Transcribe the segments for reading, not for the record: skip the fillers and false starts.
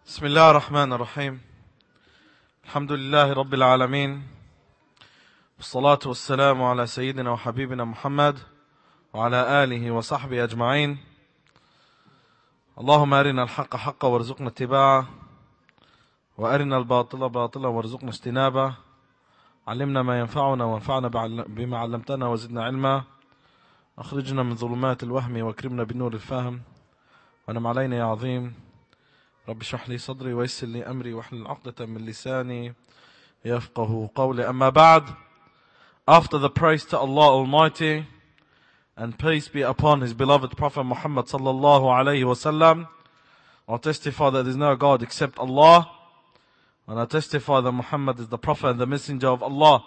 بسم الله الرحمن الرحيم الحمد لله رب العالمين والصلاة والسلام على سيدنا وحبيبنا محمد وعلى آله وصحبه أجمعين. اللهم أرنا الحق حقا وارزقنا اتباعه وأرنا الباطل باطلا وارزقنا اجتنابه. علمنا ما ينفعنا وانفعنا بما علمتنا وزدنا علما. أخرجنا من ظلمات الوهم واكرمنا بالنور الفهم ونعم علينا يا عظيم. رب اشرح لي صدري ويسر لي أمري واحلل عقدة من لساني يفقه قولي. أما بعد, after the praise to Allah Almighty and peace be upon His beloved Prophet Muhammad sallallahu alayhi wasallam, I testify that there is no God except Allah, and I testify that Muhammad is the Prophet and the Messenger of Allah.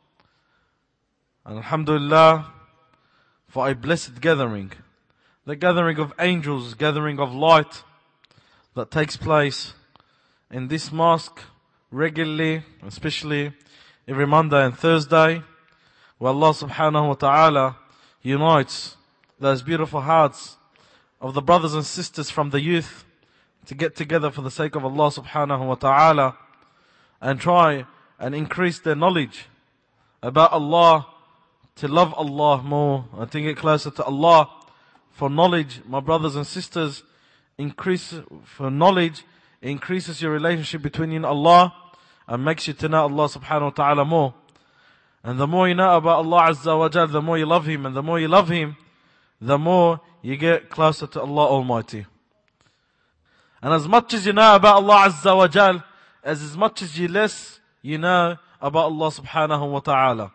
And Alhamdulillah for a blessed gathering, the gathering of angels, gathering of light that takes place in this mosque regularly, especially every Monday and Thursday, where Allah subhanahu wa ta'ala unites those beautiful hearts of the brothers and sisters from the youth to get together for the sake of Allah subhanahu wa ta'ala and try and increase their knowledge about Allah, to love Allah more and to get closer to Allah. For knowledge, my brothers and sisters, knowledge increases your relationship between you and Allah and makes you to know Allah subhanahu wa ta'ala more. And the more you know about Allah Azza wa Jal, the more you love Him, and the more you love Him, the more you get closer to Allah Almighty. And as much as you know about Allah Azza wa Jal, as much as you less you know about Allah subhanahu wa ta'ala.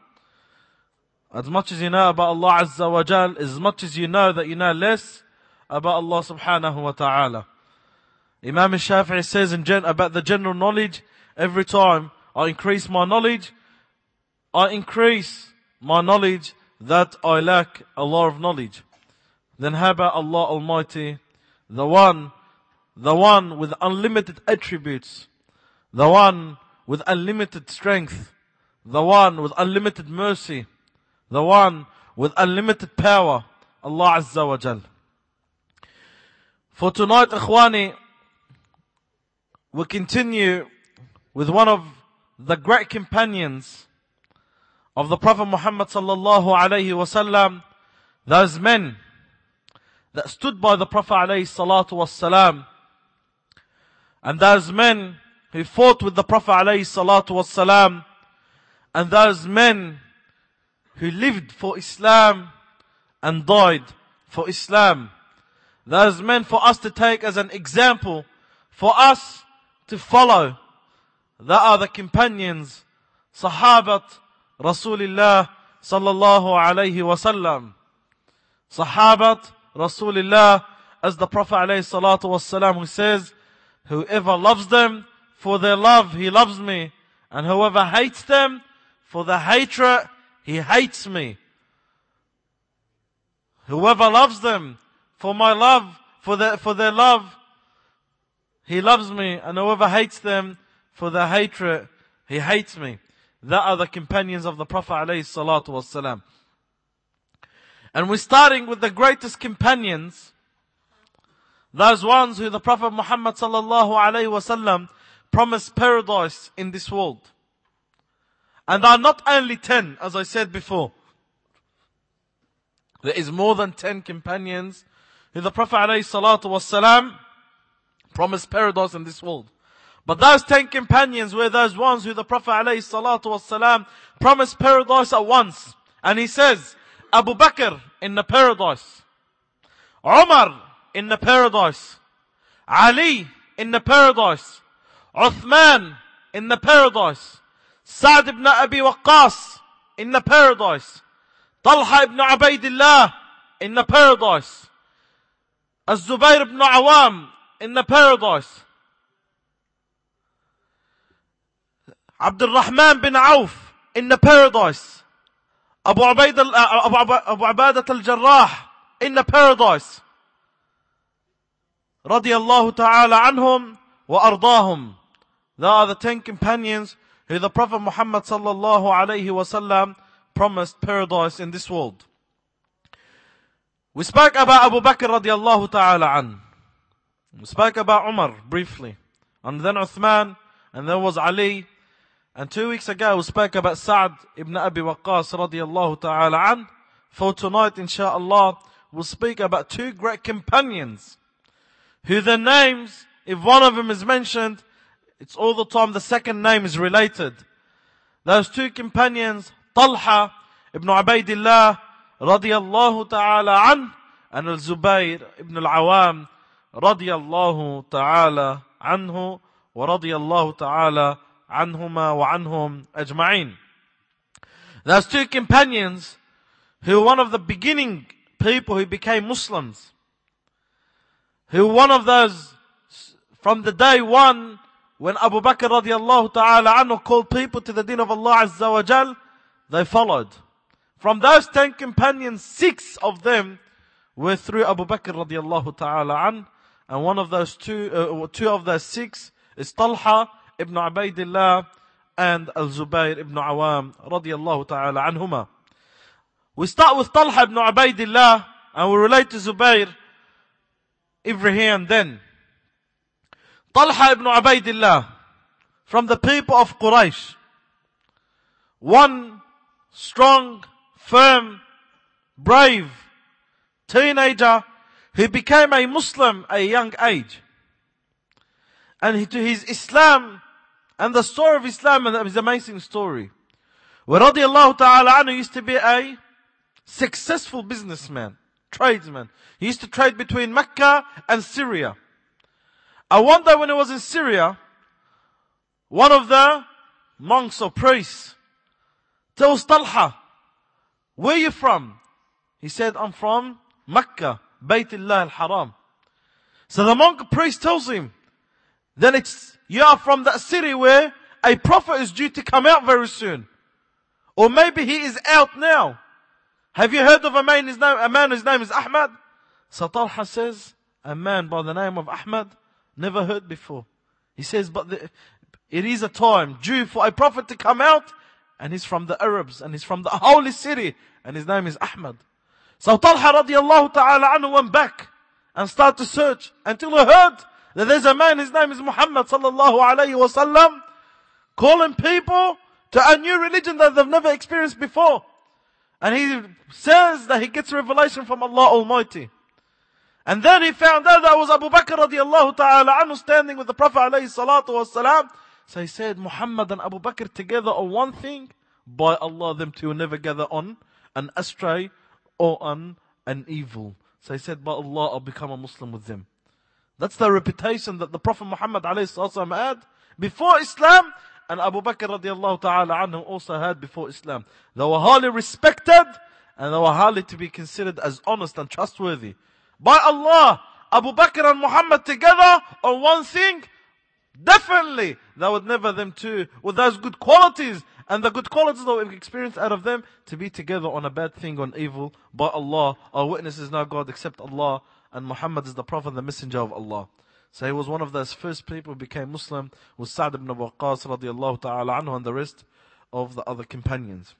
As much as you know about Allah Azza wa Jal, as much as you know that you know less about Allah subhanahu wa ta'ala. Imam al-Shafi'i says about the general knowledge, every time I increase my knowledge, I increase my knowledge that I lack a lot of knowledge. Then how about Allah Almighty, the one with unlimited attributes, the one with unlimited strength, the one with unlimited mercy, the one with unlimited power, Allah Azza wa Jal. For tonight, Ikhwani, we continue with one of the great companions of the Prophet Muhammad sallallahu alayhi wasallam, those men that stood by the Prophet alayhi salatu wasalam, and those men who fought with the Prophet alayhi salatu wasalam, and those men who lived for Islam and died for Islam. Those men for us to take as an example, for us to follow. That are the companions, Sahabat Rasulullah sallallahu alayhi wasallam. Sahabat Rasulullah, as the Prophet alayhi salatu wasalam, who says, whoever loves them, for their love he loves me, and whoever hates them, for the hatred he hates me. Whoever loves them, for my love, for their love, he loves me, and whoever hates them, for their hatred, he hates me. That are the companions of the Prophet alayhi salatu wasalam. And we're starting with the greatest companions, those ones who the Prophet Muhammad sallallahu alayhi wasallam promised paradise in this world. And there are not only 10, as I said before. There is more than 10 companions who the Prophet ﷺ promised paradise in this world. But those 10 companions were those ones who the Prophet ﷺ promised paradise at once. And he says, Abu Bakr in the paradise, Umar in the paradise, Ali in the paradise, Uthman in the paradise, Sa'd ibn Abi Waqqas in the paradise, Talha ibn Ubaidillah in the paradise, Az-Zubayr ibn Awam in the paradise, Abdul Rahman bin Auf in the paradise, Abu Ubadah al-Jarrah in the paradise, radiyallahu ta'ala anhum wa ardahum. They are the 10 companions who the Prophet Muhammad sallallahu alayhi wasallam promised paradise in this world. We spoke about Abu Bakr radiyallahu ta'ala an. We spoke about Umar briefly. and then Uthman, and then was Ali. And 2 weeks ago we spoke about Sa'd ibn Abi Waqqas radiyallahu ta'ala an. For tonight, inshallah, we'll speak about two great companions, who their names, if one of them is mentioned, it's all the time the second name is related. Those two companions, Talha ibn Ubaidillah radiyallahu ta'ala an, and Al-Zubayr ibn Al-Awam radiyallahu ta'ala anhu, wa radiyallahu ta'ala anhuma wa anhum ajma'in. Those two companions who were one of the beginning people who became Muslims, who were one of those from the day one when Abu Bakr radiallahu ta'ala anhu called people to the deen of Allah Azza wa Jal, they followed. From those 10 companions, 6 of them were through Abu Bakr radiallahu ta'ala anhu, and one of those two of those 6 is Talha ibn Ubaidillah and Al-Zubayr ibn Awam radiallahu ta'ala anhuma. We start with Talha ibn Ubaidillah and we relate to Zubayr every here and then. Talha ibn Ubaidillah, from the people of Quraysh, one strong, firm, brave teenager who became a Muslim at a young age. And to his Islam and the story of Islam and his amazing story. Where radiallahu ta'ala anhu used to be a successful businessman, tradesman. He used to trade between Mecca and Syria. And one day when he was in Syria, one of the monks or priests tells Talha, "Where are you from?" He said, "I'm from Mecca, Baytullah al-Haram." So the monk priest tells him, "Then you are from that city where a prophet is due to come out very soon. Or maybe he is out now. Have you heard of a man whose name is Ahmad?" So Talha says, "A man by the name of Ahmad? Never heard before." He says, "But it is a time due for a prophet to come out, and he's from the Arabs, and he's from the holy city, and his name is Ahmad." So Talha radiallahu ta'ala anhu went back and started to search until he heard that there's a man, his name is Muhammad sallallahu alayhi wa sallam, calling people to a new religion that they've never experienced before. And he says that he gets revelation from Allah Almighty. And then he found out that was Abu Bakr radiallahu ta'ala anhu standing with the Prophet alayhi salatu wasalam. So he said, "Muhammad and Abu Bakr together on one thing, by Allah, them two will never gather on an astray or on an evil." So he said, "By Allah, I'll become a Muslim with them." That's the reputation that the Prophet Muhammad alayhi salatu wasalam had before Islam, and Abu Bakr radiallahu ta'ala anhu also had before Islam. They were highly respected, and they were highly to be considered as honest and trustworthy. By Allah, Abu Bakr and Muhammad together on one thing, definitely they would never them two, with those good qualities, and the good qualities that we've experienced out of them, to be together on a bad thing, on evil. By Allah, our witness is no God except Allah, and Muhammad is the Prophet, the Messenger of Allah. So he was one of those first people who became Muslim, with Sa'd ibn Waqqas radiallahu ta'ala anhu and the rest of the other companions.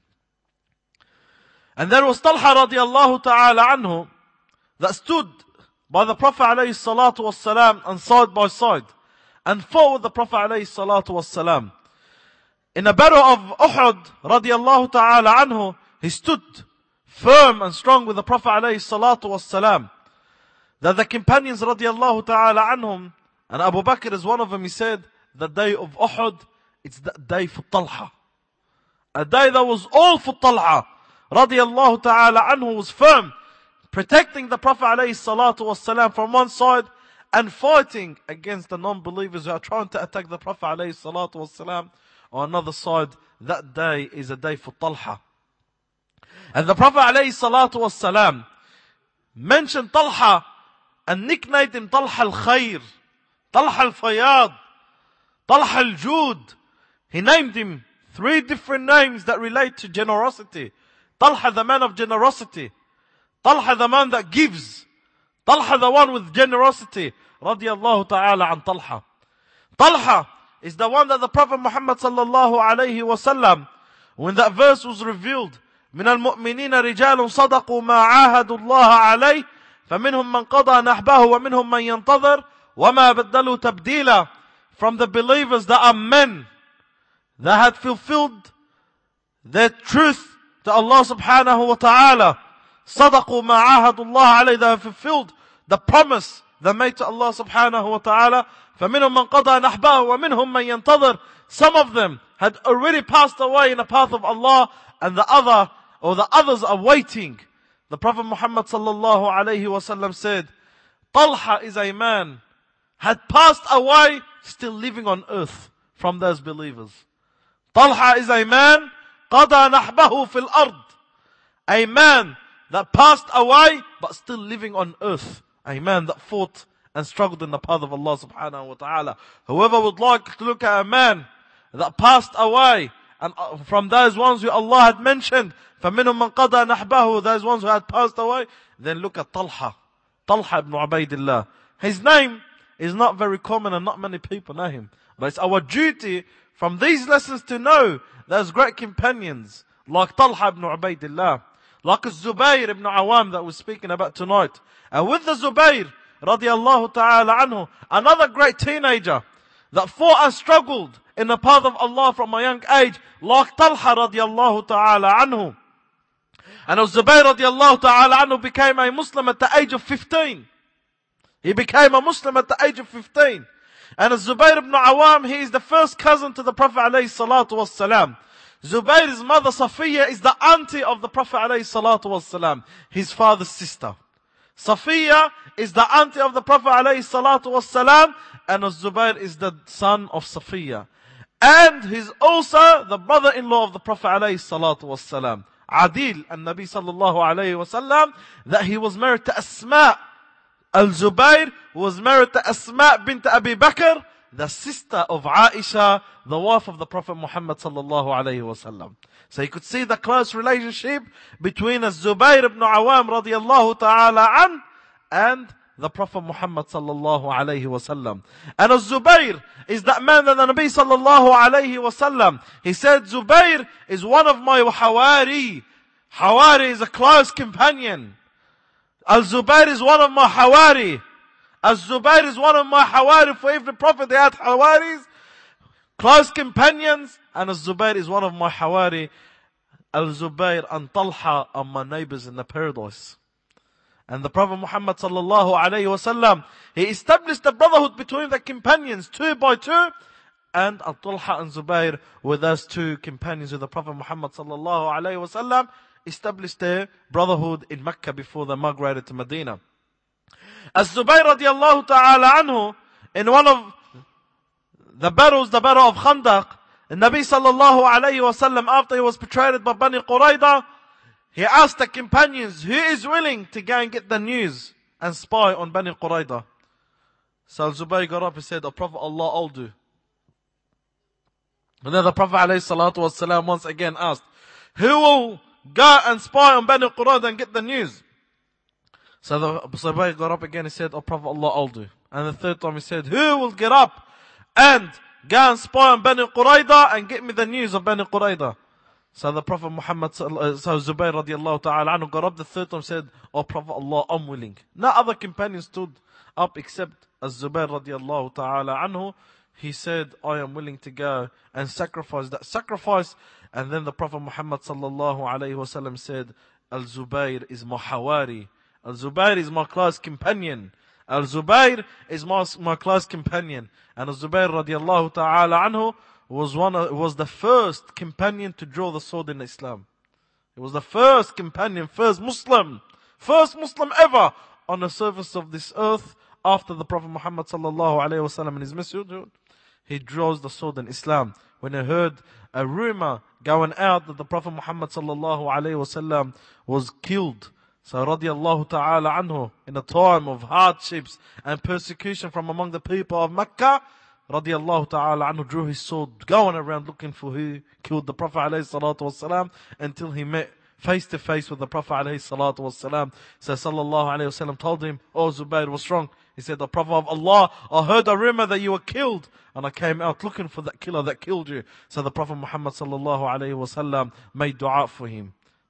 And there was Talha radiallahu ta'ala anhu that stood by the Prophet alayhi salatu wassalam and side by side and fought with the Prophet alayhi salatu wassalam. In the battle of Uhud radiallahu ta'ala anhu, he stood firm and strong with the Prophet alayhi salatu wassalam. That the companions radiallahu ta'ala anhum, and Abu Bakr is one of them, he said, the day of Uhud, it's that day for Talha. A day that was all for Talha. Radiallahu ta'ala anhu was firm, protecting the Prophet alayhi salatu wasalam from one side, and fighting against the non-believers who are trying to attack the Prophet alayhi salatu wasalam on another side. That day is a day for Talha. And the Prophet alayhi salatu wasalam mentioned Talha and nicknamed him Talha al-Khair, Talha al-Fayad, Talha al-Jud. He named him 3 different names that relate to generosity. Talha, the man of generosity. Talha, the man that gives. Talha, the one with generosity. Radiallahu ta'ala an Talha. Talha is the one that the Prophet Muhammad sallallahu alayhi wa sallam, when that verse was revealed, من المؤمنين رجال صدقوا ما عاهدوا الله عليه فمنهم من قضى نحبه ومنهم من ينتظر وما بدلوا تبديلا. from the believers that are men that had fulfilled their truth to Allah subhanahu wa ta'ala. صدقوا ما عاهدوا الله عليه. They have fulfilled the promise they made to Allah subhanahu wa ta'ala. فَمِنْهُمْ مَنْ قَضَى نَحْبَهُ وَمِنْهُمْ مَنْ يَنْتَظِرُ. Some of them had already passed away in the path of Allah, and the others are waiting. The Prophet Muhammad sallallahu alayhi wa sallam said, Talha is a man, had passed away, still living on earth from those believers. Talha is a man, قَضَى نَحْبَهُ فِي الْأَرْضِ. A man that passed away, but still living on earth. A man that fought and struggled in the path of Allah subhanahu wa ta'ala. Whoever would like to look at a man that passed away, and from those ones who Allah had mentioned, فَمِنْهُمْ مَنْ قَضَى نَحْبَهُ, those ones who had passed away, then look at Talha ibn Ubaidillah. His name is not very common and not many people know him. But it's our duty from these lessons to know those great companions like Talha ibn Ubaidillah, like Zubayr ibn Awam that we're speaking about tonight. And with the Zubayr radiyallahu ta'ala anhu, another great teenager that fought and struggled in the path of Allah from a young age, like Talha radiyallahu ta'ala anhu. And Zubayr radiyallahu ta'ala anhu became a Muslim at the age of 15. He became a Muslim at the age of 15. And Zubayr ibn Awam, he is the first cousin to the Prophet alayhi salatu was salam. Zubayr's mother Safiya is the auntie of the Prophet alayhi salatu was salam, his father's sister. Safiya is the auntie of the Prophet alayhi salatu was salam, and Zubayr is the son of Safiya. And he's also the brother-in-law of the Prophet alayhi salatu was salam. Adil and Nabi sallallahu alayhi wa sallam, that he was married to Asma. Al-Zubayr was married to Asma bint Abi Bakr, the sister of Aisha, the wife of the Prophet Muhammad sallallahu alayhi wa sallam. So you could see the close relationship between Zubayr ibn Awam radiyallahu ta'ala an and the Prophet Muhammad sallallahu alayhi wa sallam. And Zubayr is that man that the Nabi sallallahu alayhi wa sallam, he said, Zubayr is one of my Hawari. Hawari is a close companion. Al-Zubayr is one of my Hawari. Al-Zubayr is one of my Hawari. For every prophet they had Hawaris, close companions. And Al-Zubayr is one of my Hawari. Al-Zubayr and Talha are my neighbors in the paradise. And the Prophet Muhammad sallallahu alayhi wa sallam, he established a brotherhood between the companions, 2 by 2. And Talha and Zubayr were those 2 companions of the Prophet Muhammad sallallahu alayhi wa sallam, established their brotherhood in Mecca before they migrated to Medina. As Zubayr radiallahu ta'ala anhu, in one of the battles, the battle of Khandaq, the Nabi sallallahu alayhi wa sallam, after he was betrayed by Bani Qurayda, he asked the companions, who is willing to go and get the news and spy on Bani Qurayda? So Zubayr got up and said, O Prophet Allah, I'll do. And then the Prophet alayhi salatu was salam once again asked, who will go and spy on Bani Qurayda and get the news? So the Zubayr got up again and said, O Prophet Allah, I'll do. And the third time he said, who will get up and go and spy on Bani Qurayda and get me the news of Bani Qurayda? So the Prophet Muhammad, so Zubayr radiallahu ta'ala anhu got up the third time and said, O Prophet Allah, I'm willing. No other companions stood up except Zubayr radiallahu ta'ala anhu. He said, I am willing to go and sacrifice that sacrifice. And then the Prophet Muhammad sallallahu alayhi wa sallam said, Al-Zubayr is my Hawari. Al-Zubayr is my close companion. Al-Zubayr is my close companion. And Al-Zubayr radiallahu ta'ala anhu was the first companion to draw the sword in Islam. He was the first companion, first Muslim ever on the surface of this earth after the Prophet Muhammad sallallahu alayhi wa sallam and his messenger. He draws the sword in Islam. When he heard a rumor going out that the Prophet Muhammad sallallahu alayhi wa sallam was killed, so radiallahu ta'ala anhu, in a time of hardships and persecution from among the people of Mecca, radiallahu ta'ala anhu drew his sword, going around looking for who killed the Prophet alayhi salatu wasalam, until he met face to face with the Prophet alayhi salatu wasalam. So sallallahu alayhi wasallam told him, Oh Zubayr, what's wrong? He said, the Prophet of Allah, I heard a rumor that you were killed, and I came out looking for that killer that killed you. So the Prophet Muhammad sallallahu alayhi wasallam made dua for him.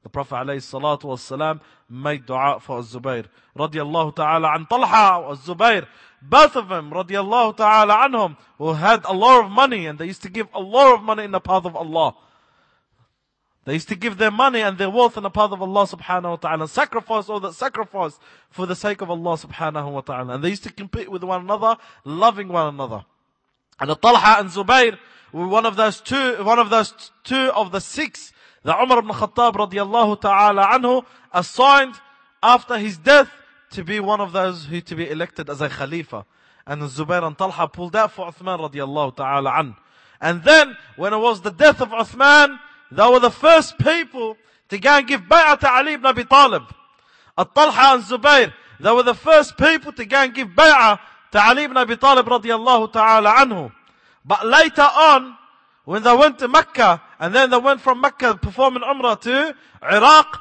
The Prophet ﷺ made dua for Az-Zubayr. Radiallahu ta'ala an Talha or Az-Zubayr. Both of them, radiallahu ta'ala anhum, who had a lot of money, and they used to give a lot of money in the path of Allah. They used to give their money and their wealth in the path of Allah subhanahu wa ta'ala. Sacrifice all that sacrifice for the sake of Allah subhanahu wa ta'ala. And they used to compete with one another, loving one another. And the Talha and Zubayr were one of those two of the six that Umar ibn Khattab radiallahu ta'ala anhu assigned after his death to be one of those who to be elected as a Khalifa. And Zubayr and Talha pulled out for Uthman radiallahu ta'ala anhu. And then, when it was the death of Uthman, they were the first people to go and give bay'ah to Ali ibn Abi Talib. Talha and Zubayr, they were the first people to go and give bay'ah to Ali ibn Abi Talib radiallahu ta'ala anhu. But later on, when they went to Mecca, and then they went from Mecca performing Umrah to Iraq,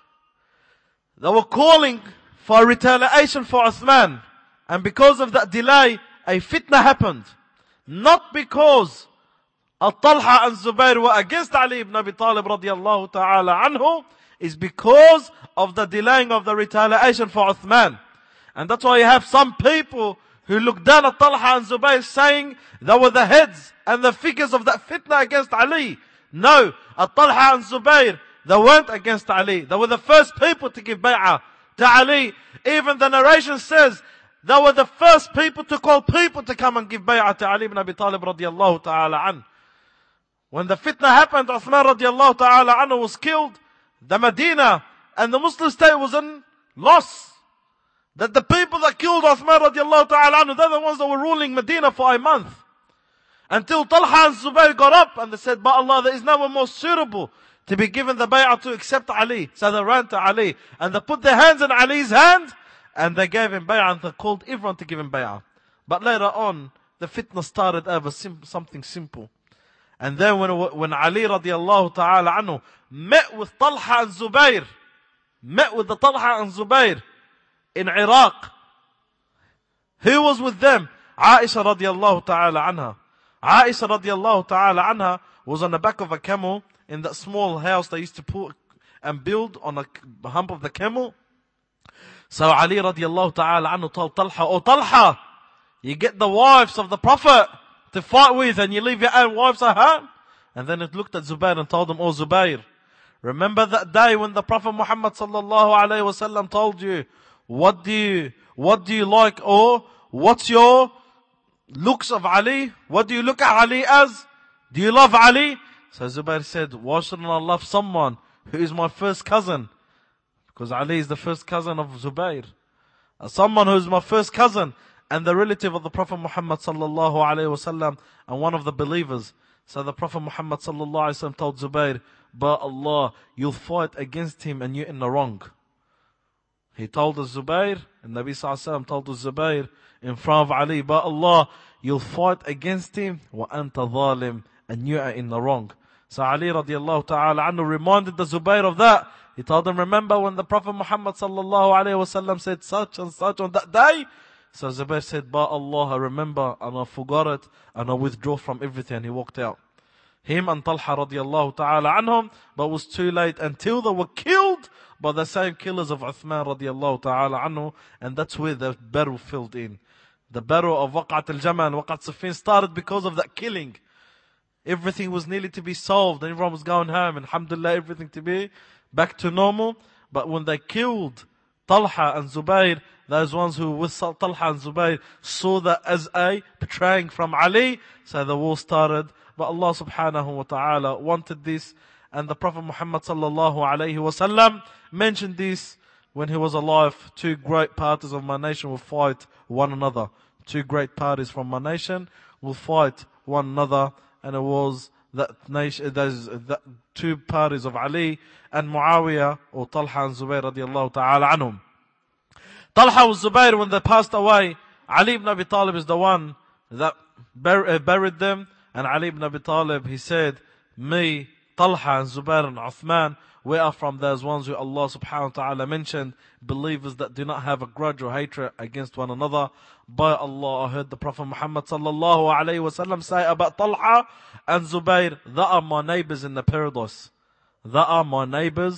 they were calling for retaliation for Uthman. And because of that delay, a fitna happened. Not because Talha and Zubayr were against Ali ibn Abi Talib radiallahu ta'ala anhu, is because of the delaying of the retaliation for Uthman. And that's why you have some people who look down at Talha and Zubayr saying they were the heads and the figures of that fitna against Ali. No, Talha and Zubayr, they weren't against Ali. They were the first people to give bay'ah to Ali. Even the narration says they were the first people to call people to come and give bay'ah to Ali ibn Abi Talib radiallahu ta'ala anhu. When the fitna happened, Uthman radiallahu ta'ala anhu was killed. The Medina and the Muslim state was in loss. That the people that killed Uthman radiallahu ta'ala anhu, they're the ones that were ruling Medina for a month. Until Talha and Zubayr got up and they said, by Allah, there is no one more suitable to be given the bay'ah to except Ali. So they ran to Ali and they put their hands in Ali's hand and they gave him bay'ah and they called everyone to give him bay'ah. But later on, the fitna started over something simple. And then when Ali radiallahu ta'ala anhu met with Talha and Zubayr, met with the Talha and Zubayr in Iraq, who was with them? Aisha radiallahu ta'ala anha. Aisha radiallahu ta'ala anha was on the back of a camel in that small house they used to put and build on a hump of the camel. So Ali radiallahu ta'ala anhu told Talha, oh Talha, you get the wives of the Prophet to fight with and you leave your own wives at home? And then it looked at Zubayr and told him, oh Zubayr, remember that day when the Prophet Muhammad sallallahu alayhi wasallam told you, what do you like, or what's your looks of Ali? What do you look at Ali as? Do you love Ali? So Zubayr said, why shouldn't I love someone who is my first cousin? Because Ali is the first cousin of Zubayr. Someone who is my first cousin and the relative of the Prophet Muhammad sallallahu alayhi wasallam and one of the believers. So the Prophet Muhammad sallallahu alayhi wasallam told Zubayr, by Allah, you'll fight against him and you're in the wrong. He told Zubayr, and Nabi sallallahu alayhi wasallam told Zubayr in front of Ali, by Allah, you'll fight against him, wa anta zalim, and you are in the wrong. So Ali radiallahu ta'ala anhu reminded the Zubayr of that. He told him, remember when the Prophet Muhammad sallallahu alayhi wasallam said such and such on that day? So Zubayr said, by Allah, I remember and I forgot it and I withdraw from everything. And he walked out. Him and Talha radiallahu ta'ala anhum, but it was too late until they were killed by the same killers of Uthman radiallahu ta'ala anhu. And that's where the battle filled in. The battle of Waqat al-Jamal and Waqat Siffin started because of that killing. Everything was nearly to be solved and everyone was going home and alhamdulillah everything to be back to normal. But when they killed Talha and Zubayr, those ones who with Talha and Zubayr saw that as a betraying from Ali. So the war started. But Allah subhanahu wa ta'ala wanted this. And the Prophet Muhammad sallallahu alayhi wa sallam mentioned this when he was alive. Two great parties of my nation will fight one another. Two great parties from my nation will fight one another. And it was that nation, that two parties of Ali and Muawiyah, or Talha and Zubayr radiallahu ta'ala anhum. Talha and Zubayr, when they passed away, Ali ibn Abi Talib is the one that buried them. And Ali ibn Abi Talib, he said, me, Talha and Zubayr and Uthman, we are from those ones who Allah subhanahu wa ta'ala mentioned, believers that do not have a grudge or hatred against one another. By Allah, I heard the Prophet Muhammad sallallahu alayhi wa sallam say about Talha and Zubayr, they are my neighbors in the paradise. They are my neighbors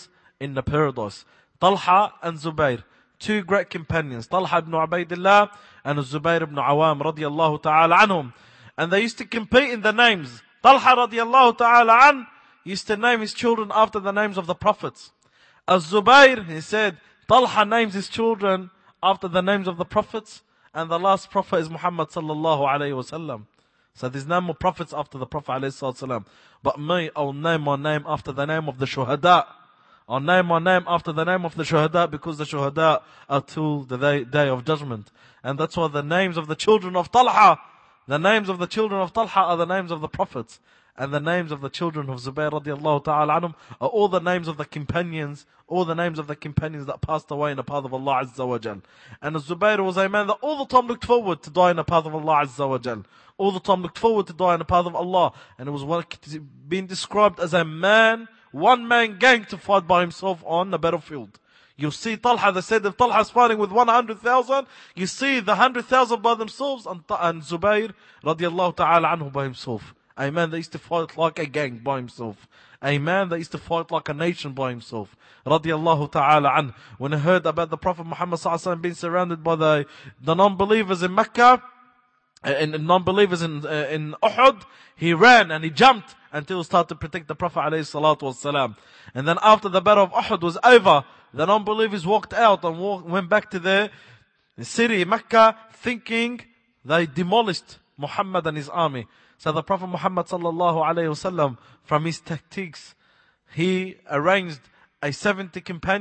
in the paradise. Talha and Zubayr, two great companions. Talha ibn Ubaidillah and Zubayr ibn Awam radiyallahu ta'ala anhum. And they used to compete in the names. Talha radiyallahu ta'ala an used to name his children after the names of the prophets. As Zubayr, he said, Talha names his children after the names of the prophets. And the last prophet is Muhammad sallallahu alayhi wasallam. So there's no more prophets after the Prophet alayhi salam. But me, I'll name my name after the name of the shuhada. I'll name my name after the name of the shuhada because the shuhada are till the day of judgment. And that's why the names of the children of Talha, the names of the children of Talha are the names of the prophets. And the names of the children of Zubayr radiallahu ta'ala anhum are all the names of the companions, all the names of the companions that passed away in the path of Allah Azza wa Jal. And Zubayr was a man that all the time looked forward to die in the path of Allah Azza wa Jal. All the time looked forward to die in the path of Allah. And it was being described as a man, one-man gang to fight by himself on the battlefield. You see Talha, they said if Talha is fighting with 100,000, you see the 100,000 by themselves and Zubayr radiallahu ta'ala anhu by himself. A man that used to fight like a gang by himself. A man that used to fight like a nation by himself. Radiallahu ta'ala an. When he heard about the Prophet Muhammad sallallahu alaihi wasallam being surrounded by the non-believers in Mecca, and non-believers in Uhud, he ran and he jumped until he started to protect the Prophet alayhi salatu wasalam. And then after the battle of Uhud was over, the non-believers walked out and went back to their city, Mecca, thinking they demolished Muhammad and his army. So the Prophet Muhammad sallallahu alayhi wasallam, from his tactics, he arranged 70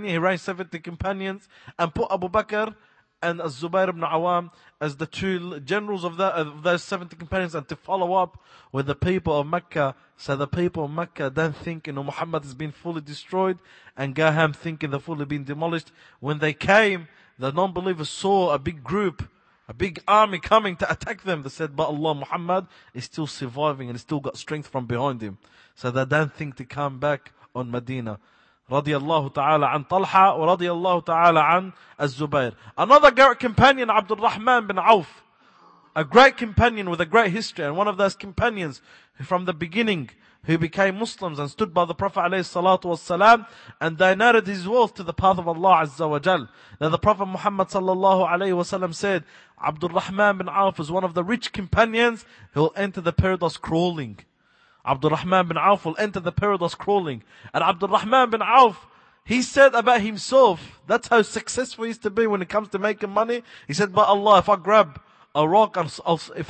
companions and put Abu Bakr and Zubayr ibn Awam as the two generals of those 70 companions, and to follow up with the people of Mecca. So the people of Mecca don't think Muhammad has been fully destroyed, and go home thinking they've fully been demolished. When they came, the non-believers saw a big group, a big army coming to attack them. They said, but Allah, Muhammad is still surviving and still got strength from behind him. So they don't think to come back on Medina. Radiallahu ta'ala an Talha wa radiallahu ta'ala an Az-Zubayr. Another great companion, Abdul Rahman bin Auf. A great companion with a great history, and one of those companions who from the beginning who became Muslims and stood by the Prophet alayhi salatu wassalam, and donated his wealth to the path of Allah Azza wa Jal. Then the Prophet Muhammad sallallahu alayhi wasallam said, Abdul Rahman bin Auf is one of the rich companions who will enter the paradise crawling. Abdul Rahman bin Auf will enter the paradise crawling. And Abdul Rahman bin Auf, he said about himself, that's how successful he used to be when it comes to making money. He said, by Allah, if I grab a rock, if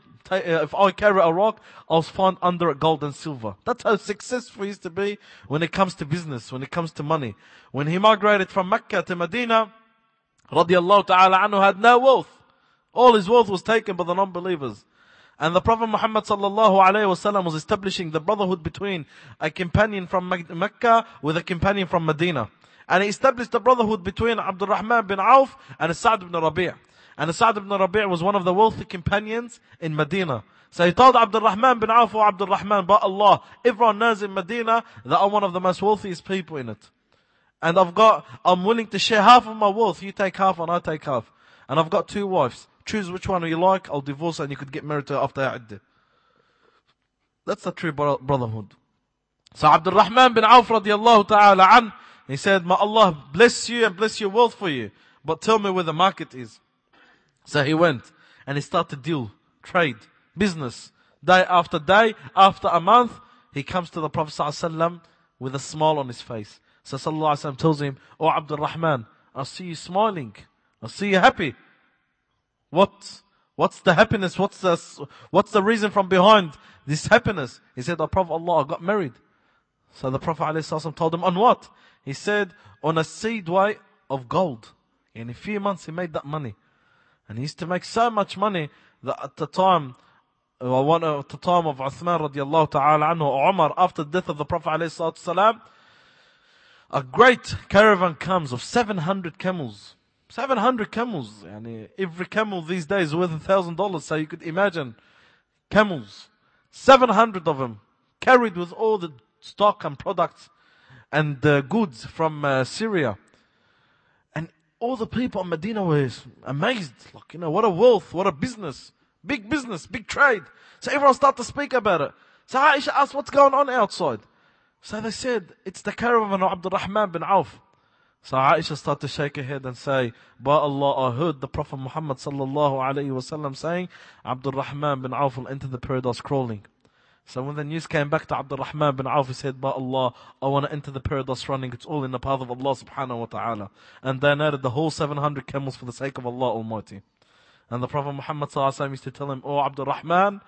I carry a rock, I'll find under it gold and silver. That's how successful he used to be when it comes to business, when it comes to money. When he migrated from Mecca to Medina, radiallahu ta'ala anhu, had no wealth. All his wealth was taken by the non-believers. And the Prophet Muhammad sallallahu alayhi wasallam was establishing the brotherhood between a companion from Mecca with a companion from Medina. And he established the brotherhood between Abdul Rahman bin Auf and Sa'd ibn Rabi'. And Sa'd ibn Rabi' was one of the wealthy companions in Medina. So he told Abdul Rahman bin Auf, or Abdul Rahman, by Allah, everyone knows in Medina that I'm one of the most wealthiest people in it. And I'm willing to share half of my wealth. You take half and I take half. And I've got 2 wives. Choose which one you like, I'll divorce her and you could get married to her after Iddah. That's the true brotherhood. So Abdul Rahman bin Auf radiallahu ta'ala an, he said, may Allah bless you and bless your wealth for you, but tell me where the market is. So he went and he started deal, trade, business. Day after day, after a month, he comes to the Prophet sallallahu alaihi wasallam with a smile on his face. So sallallahu alaihi wasallam tells him, oh Abdul Rahman, I see you smiling. I see you happy. What's the happiness? What's the reason from behind this happiness? He said, oh Prophet Allah, I got married. So the Prophet ﷺ told him, on what? He said, on a seed weight of gold. In a few months he made that money. And he used to make so much money that at the time of Uthman radiallahu ta'ala anhu, or Umar, after the death of the Prophet ﷺ, a great caravan comes of 700 camels. 700 camels. Every camel these days is worth $1,000. So you could imagine camels. 700 of them carried with all the stock and products and goods from Syria. And all the people in Medina were amazed. What a wealth, what a business. Big business, big trade. So everyone started to speak about it. So Aisha asked, what's going on outside? So they said, it's the caravan of Abdul Rahman bin Auf. So Aisha started to shake her head and say, by Allah, I heard the Prophet Muhammad sallallahu alayhi wasallam saying, Abdul Rahman bin Auf will enter the paradise crawling. So when the news came back to Abdul Rahman bin Auf, he said, by Allah, I want to enter the paradise running. It's all in the path of Allah subhanahu wa ta'ala. And they narrated the whole 700 camels for the sake of Allah Almighty. And the Prophet Muhammad sallallahu alayhi wasallam used to tell him, oh Abdul Rahman,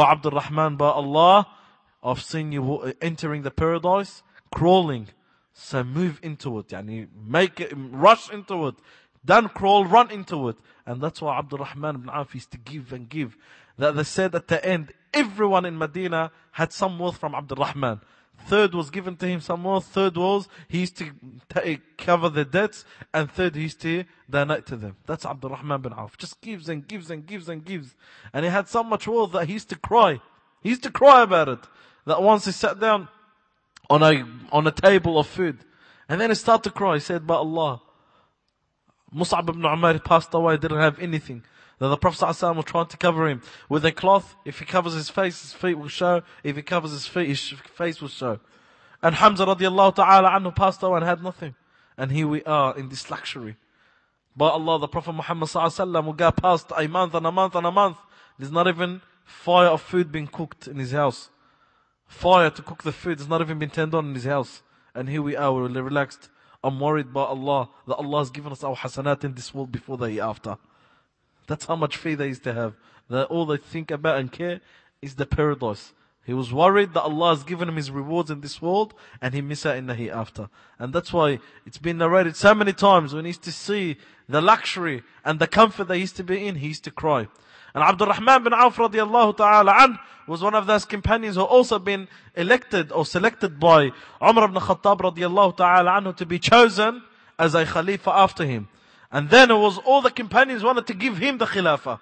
by Allah, I've seen you entering the paradise, crawling. So move into it, make it, rush into it. Don't crawl, run into it. And that's why Abdul Rahman bin Auf used to give and give. That they said at the end, everyone in Medina had some wealth from Abdul Rahman. Third was given to him some wealth. Third was, he used to cover the debts. And third, he used to donate to them. That's Abdul Rahman bin Auf. Just gives and gives and gives and gives. And he had so much wealth that he used to cry. He used to cry about it. That once he sat down on a table of food, and then he started to cry. He said, by Allah, Mus'ab ibn Umair passed away, didn't have anything. That the Prophet ﷺ was trying to cover him with a cloth. If he covers his face, his feet will show. If he covers his feet, his face will show. And Hamza radiallahu ta'ala anhu passed away and had nothing. And here we are in this luxury. By Allah, the Prophet Muhammad ﷺ will go past a month and a month and a month. There's not even fire of food being cooked in his house. Fire to cook the food has not even been turned on in his house. And here we are, we're relaxed. I'm worried by Allah that Allah has given us our hasanat in this world before the hereafter. That's how much faith they used to have. That all they think about and care is the paradise. He was worried that Allah has given him his rewards in this world and he missed out in the hereafter. And that's why it's been narrated so many times when he used to see the luxury and the comfort they used to be in, he used to cry. And Abdul Rahman bin Auf radiallahu ta'ala anh was one of those companions who also been elected or selected by Umar ibn Khattab radiallahu ta'ala anhu to be chosen as a Khalifa after him. And then it was all the companions wanted to give him the Khilafah.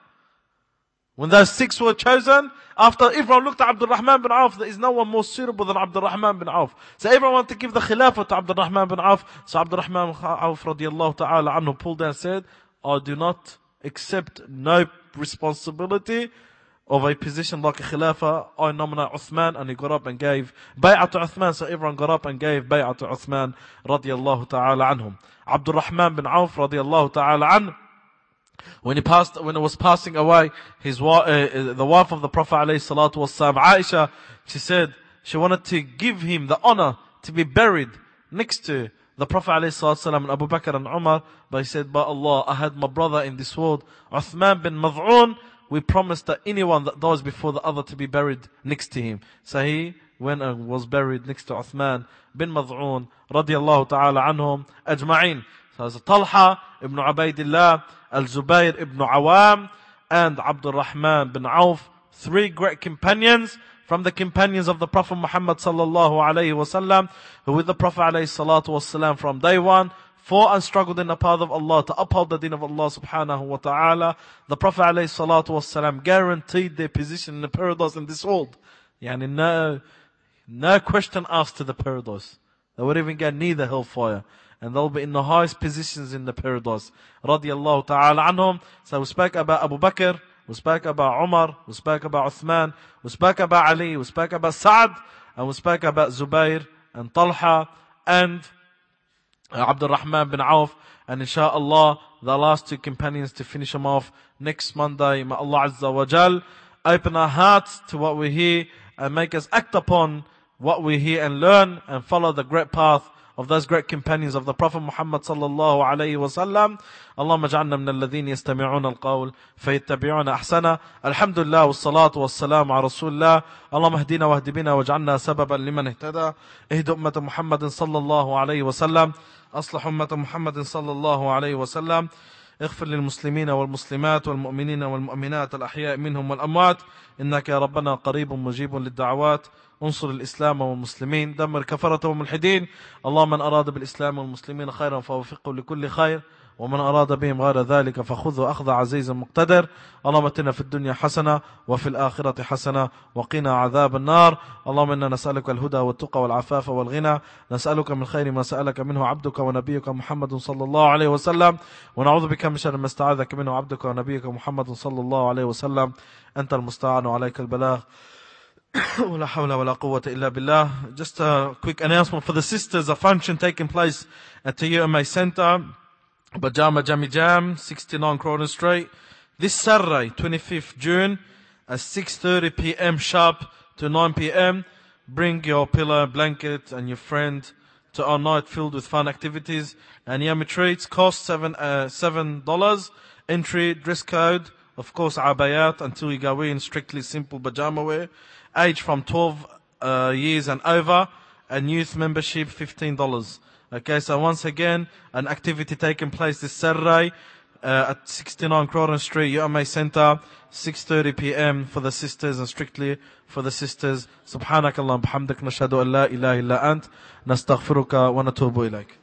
When those 6 were chosen, after everyone looked at Abdul Rahman bin Auf, there is no one more suitable than Abdul Rahman bin Auf. So everyone wanted to give the Khilafah to Abdul Rahman bin Auf. So Abdul Rahman bin Auf radiallahu ta'ala anhu pulled down and said, I do not accept no responsibility of a position like a Khilafah. I nominate Uthman. And he got up and gave bay'ah to Uthman. So everyone got up and gave bay'ah to Uthman radiallahu ta'ala anhum. Abdul Rahman bin Auf radiallahu ta'ala anhu, when he was passing away, the wife of the Prophet alayhi salatu wassalam, Aisha, she said she wanted to give him the honor to be buried next to the Prophet alayhi salatu wassalam and Abu Bakr and Umar. But he said, by Allah, I had my brother in this world, Uthman bin Mad'un. We promised that anyone that dies before the other to be buried next to him. So he went and was buried next to Uthman bin Mad'un radiyallahu ta'ala anhum ajma'in. So there's Talha ibn Ubaidillah, Al-Zubayr ibn Awam, and Abdul Rahman bin Auf, 3 great companions from the companions of the Prophet Muhammad sallallahu alayhi wasallam, who with the Prophet alayhi salatu wasallam from day one, fought and struggled in the path of Allah to uphold the deen of Allah subhanahu wa ta'ala. The Prophet alayhi salatu wasallam guaranteed their position in the paradise in this world. No question asked to the paradise. They would even get near the hellfire. And they'll be in the highest positions in the paradise. Radiyallahu ta'ala anhum. So we spoke about Abu Bakr, we spoke about Umar, we spoke about Uthman, we spoke about Ali, we spoke about Sa'd, and we spoke about Zubayr and Talha and Abdul Rahman bin Auf. And inshallah, the last 2 companions to finish them off next Monday. May Allah Azza wa Jal open our hearts to what we hear and make us act upon what we hear and learn and follow the great path of those great companions of the Prophet Muhammad sallallahu alayhi wa sallam. Allahumma ja'alna min alladhina yastami'una al-qawl fayattabi'una ahsana. Alhamdulillah wassalatu wassalamu ala rasulillah. Allahumma hdina wahdi bina waj'alna sababan liman ihtada. Ihdi ummata Muhammadin sallallahu alayhi wa sallam. أصلح أمة محمد صلى الله عليه وسلم. اغفر للمسلمين والمسلمات والمؤمنين والمؤمنات الأحياء منهم والأموات إنك يا ربنا قريب مجيب للدعوات. انصر الإسلام والمسلمين، دمر كفرة والملحدين. اللهم من أراد بالإسلام والمسلمين خيرا فوفقه لكل خير، ومن أراد بهم غير ذلك فخذه أخذ عزيز مقتدر. اللهم اتنا في الدنيا حسنة وفي الآخرة حسنة وقنا عذاب النار. اللهم إنا نسألك الهدى والتقى والعفاف والغنى، نسألك من خير ما سألك منه عبدك ونبيك محمد صلى الله عليه وسلم، ونعوذ بك من شر ما استعاذك منه عبدك ونبيك محمد صلى الله عليه وسلم. أنت المستعان وعليك البلاغ. ولا حول ولا قوة إلا بالله. Just a quick announcement for the sisters. A function taking place at the UMA Center, Bajama Jammy Jam, 69 Croydon Street. This Saturday, 25th June, at 6:30 p.m. sharp to 9 p.m. Bring your pillow, blanket, and your friend to our night filled with fun activities and yummy treats. Cost $7. Entry, dress code, of course, abayat until you go in, strictly simple pajama wear. Age from 12 years and over, and youth membership $15. Okay, so once again, an activity taking place this Saturday at 69 Croydon Street, UMA Center, 6:30 p.m. for the sisters and strictly for the sisters. Subhanakallah, bihamdik, nashhadu an la ilaha illa ant, nastaghfiruka wa natubu ilayk.